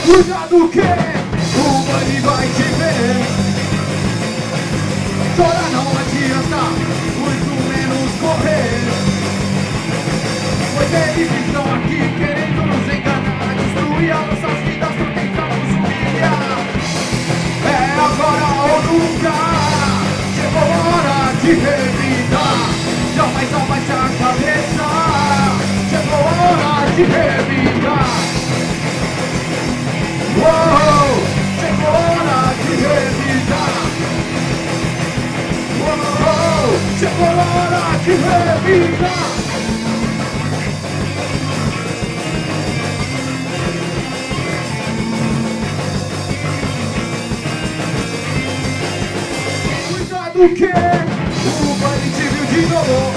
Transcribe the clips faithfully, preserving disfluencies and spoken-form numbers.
Cuidado que o Bunny vai te ver. Chorar não adianta, muito menos correr. Pois eles estão aqui querendo nos enganar, destruir as nossas vidas por tentar nos humilhar. É agora ou nunca, chegou a hora de revidar. Jamais abaixa a cabeça, chegou a hora de revidar. Uou, chegou a hora de revidar. Uou, chegou a hora de revidar. Cuidado que o Bunny te viu de novo.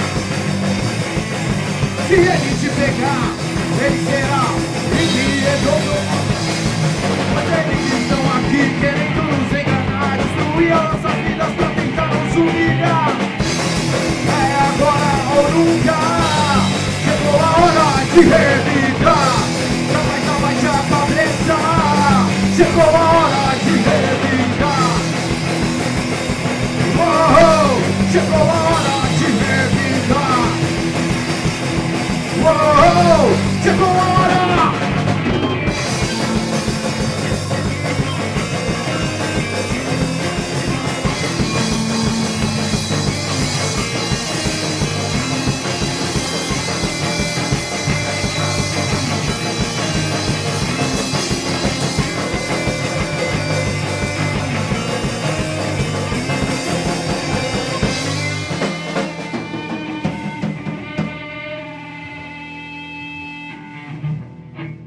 Se ele te pegar, ele será empreendedor. Mas eles estão aqui querendo nos enganar, destruir as nossas vidas pra tentar nos humilhar. É agora ou nunca, chegou a hora de revidar. Jamais abaixa a cabeça, chegou a hora de revidar. Oh, chegou